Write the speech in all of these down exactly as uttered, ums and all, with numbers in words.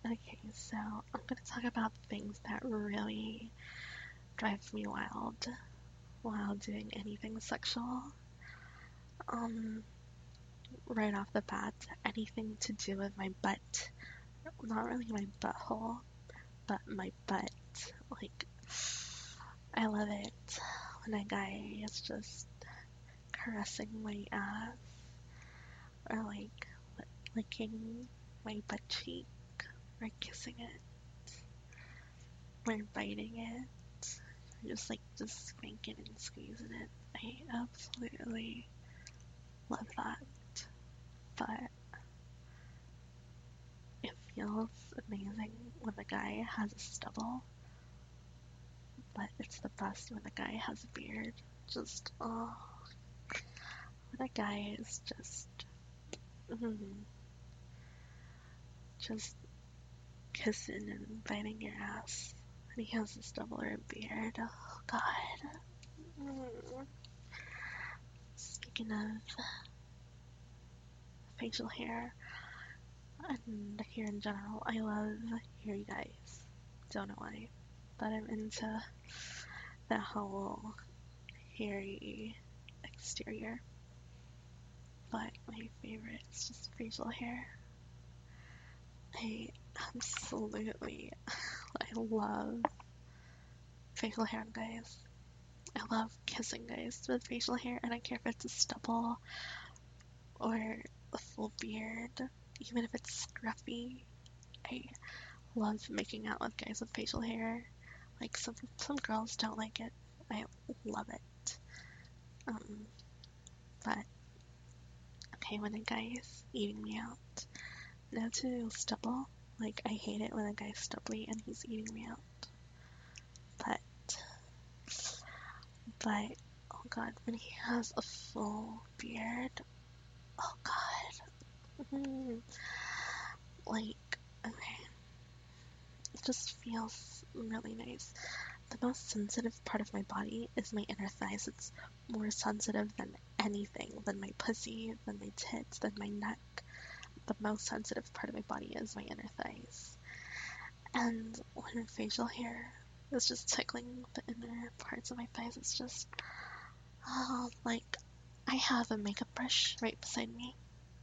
Okay, so I'm gonna talk about things that really drives me wild while doing anything sexual. Um, right off the bat, anything to do with my butt. Not really my butthole, but my butt. Like, I love it when a guy is just caressing my ass or like licking my butt cheek or kissing it or biting it or just like just spanking and squeezing it. I absolutely love that. But it feels amazing when the guy has a stubble, but it's the best when the guy has a beard. Just, oh, when a guy is just, mm, just kissing and biting your ass, and he has a stubble or a beard. Oh, God. Mm. Speaking of facial hair and hair in general, I love hairy guys. Don't know why, but I'm into the whole hairy exterior. But my favorite is just facial hair. I absolutely, I love facial hair on guys. I love kissing guys with facial hair. I don't care if it's a stubble or a full beard, even if it's scruffy. I love making out with guys with facial hair. Like some some girls don't like it. I love it. Um, but okay, when a guy is eating me out, no to stubble. Like I hate it when a guy's stubbly and he's eating me out. But but oh god, when he has a full beard, oh god, mm, like okay, it just feels really nice. The most sensitive part of my body is my inner thighs. It's more sensitive than anything, than my pussy, than my tits, than my neck. The most sensitive part of my body is my inner thighs. And when facial hair is just tickling the inner parts of my thighs, it's just, oh, like, I have a makeup brush right beside me.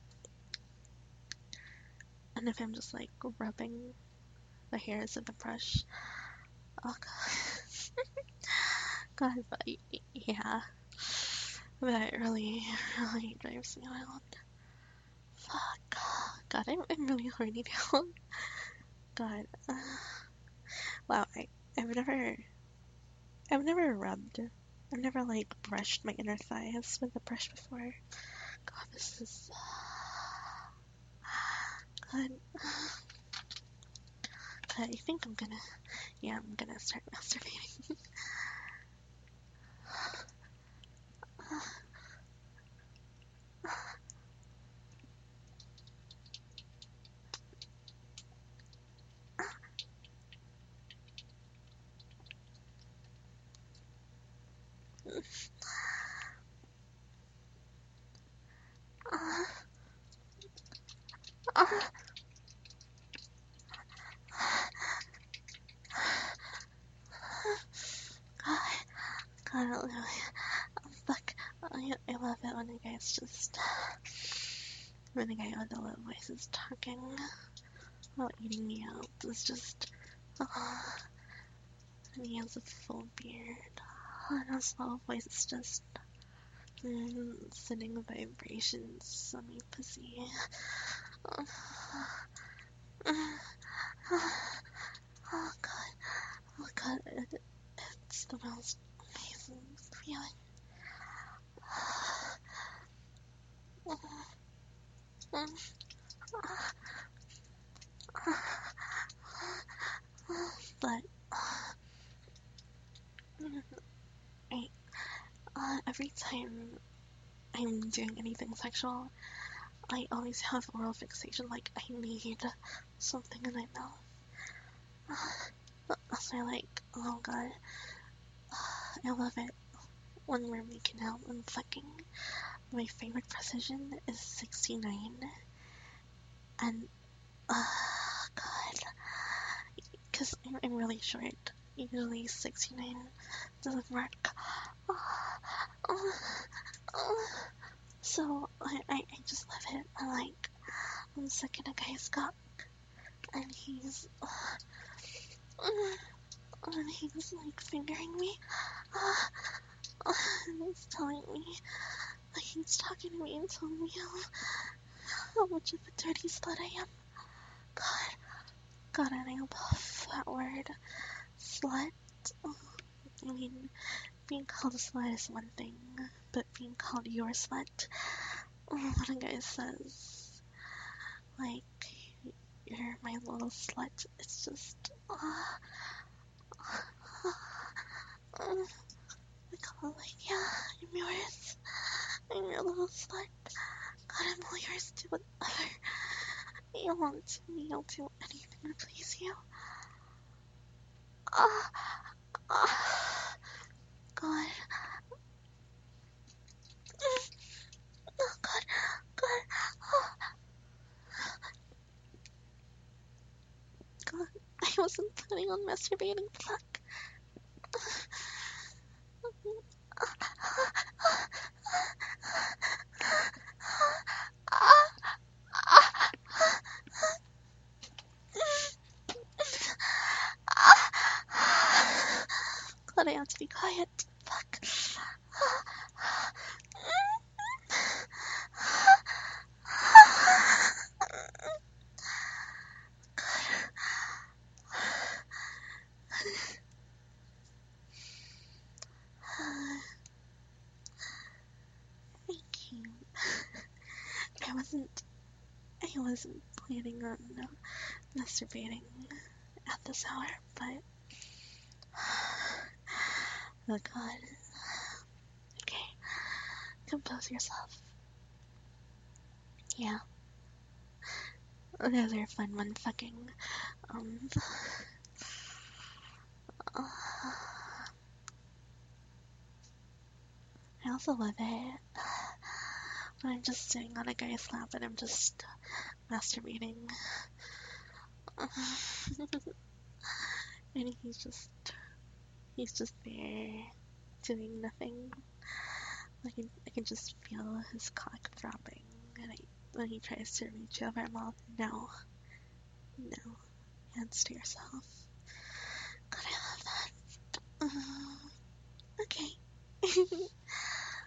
And if I'm just like rubbing the hairs of the brush, oh god, god, but yeah, that really, really drives me wild. Fuck, god, I'm, I'm really horny now. God, uh, wow, I, I've never, I've never rubbed, I've never like brushed my inner thighs with a brush before. God, this is, god, god, I think I'm gonna, yeah, I'm gonna start masturbating. Uh, uh, God, God, oh, fuck, I, I love it when a guy's just, when a guy with a low voice is talking while eating me out. It's just, oh, and he has a full beard. Oh, and his low voice is just, mm, sending vibrations on my pussy. Oh, oh god, oh god, it, it's the most amazing feeling. But I, uh, every time I'm doing anything sexual, I always have oral fixation. Like I need something in my mouth. So I like, oh god, I love it when we're making out and fucking. My favorite precision is sixty-nine, and oh god, because I'm, I'm really short. Usually sixty-nine doesn't work. So I, I, I just love it. I like, I'm sucking a guy's cock, and he's, and he's like fingering me, and he's telling me, like he's talking to me and telling me how, how much of a dirty slut I am. God, God, and I love that word, slut. I mean, being called a slut is one thing, but being called your slut, when a guy says, like, you're my little slut, it's just, uh, uh, like, oh, like, yeah, I'm yours, I'm your little slut, God, I'm all yours to whatever you want to me, I'll do anything to please you. Ah, uh, uh, God. Oh, God, God, oh, God, I wasn't planning on masturbating, fuck. God, I have to be quiet, fuck. Thank you. I wasn't, I wasn't planning on uh, masturbating at this hour, but, oh God. Okay, compose yourself. Yeah. Another fun one, fucking, um, uh, I also love it when I'm just sitting on a guy's lap and I'm just masturbating. And he's just, he's just there, doing nothing. I can, I can just feel his cock throbbing, and I, when he tries to reach over, I'm all, no, no, hands to yourself. God, I love that. Uh, okay.